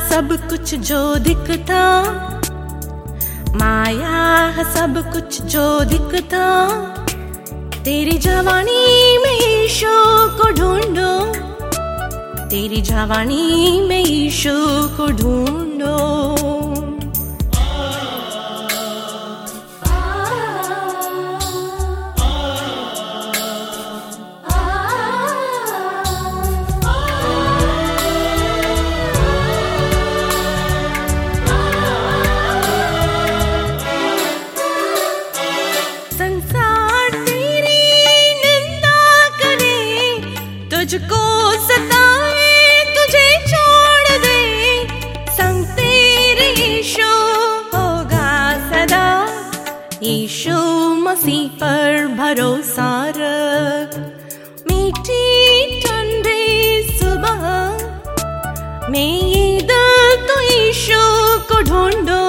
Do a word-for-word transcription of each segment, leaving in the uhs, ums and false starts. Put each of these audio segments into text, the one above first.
सब कुछ जो दिखता, माया है सब कुछ जो दिखता। तेरी जवानी में ईशो को ढूंढो, तेरी जवानी में ईशो को ढूंढो। तुझको सताए तुझे छोड़ दे, संग तेरे यीशु होगा सदा। यीशु मसीह पर भरोसा रख, मीठी ठंडी सुबह में ये दिल तो यीशु को ढूंढो।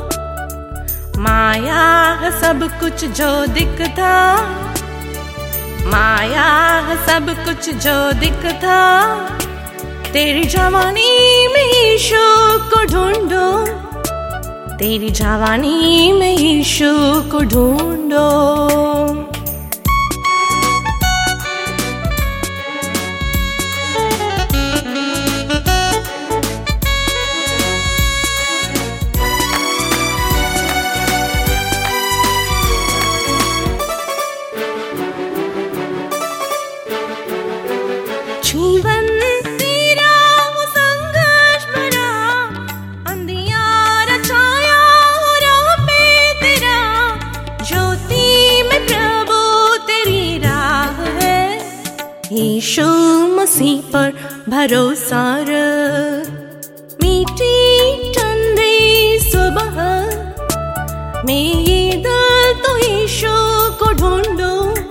माया है सब कुछ जो दिखता, माया है सब कुछ जो दिखता। तेरी जवानी में यीशु को ढूंढो, तेरी जवानी में यीशु को ढूंढो। जीवन तेरा हो संघर्ष भरा, अंधियारा छाया हो राह पे तेरा। ज्योति में प्रभु तेरी राह है, यीशु मसीह पर भरोसा रख। मीठी ठंडी सुबह में ये दिल तो यीशु को ढूंढो।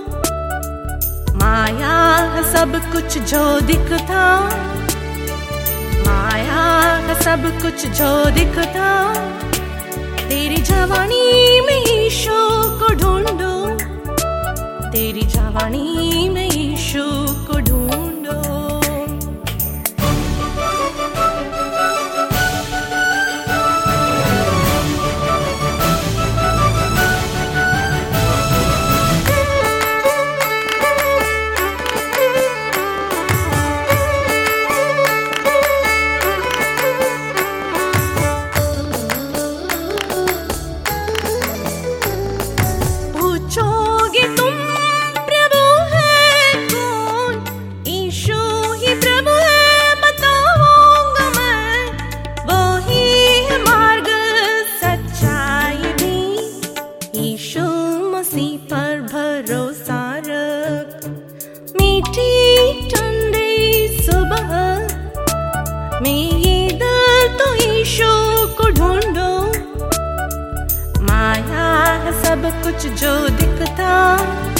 माया है सब कुछ जो दिखता, माया है सब कुछ जो दिखता। तेरी जवानी में यीशु को ढूंढो, तेरी जवानी में यीशु को ढूंढो। पूछोगे तुम प्रभु है कौन, यीशु ही प्रभु है बताऊंगा मैं। वो ही है मार्ग सच्चाई भी, यीशु मसीह पर भरोसा रख। मीठी ठंडी सुबह में ये दिल तो यीशु को ढूंढो। माया है सब कुछ जो दिखता,